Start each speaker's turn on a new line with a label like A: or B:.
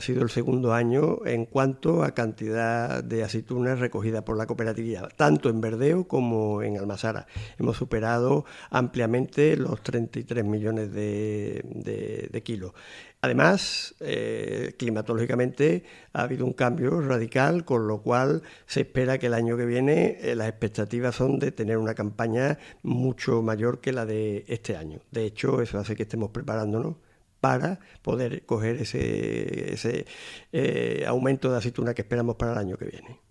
A: Ha sido el segundo año en cuanto a cantidad de aceitunas recogidas por la cooperativa, tanto en Verdeo como en Almazara. Hemos superado ampliamente los 33 millones de kilos. Además, climatológicamente ha habido un cambio radical, con lo cual se espera que el año que viene las expectativas son de tener una campaña mucho mayor que la de este año. De hecho, eso hace que estemos preparándonos para poder coger ese aumento de aceituna que esperamos para el año que viene.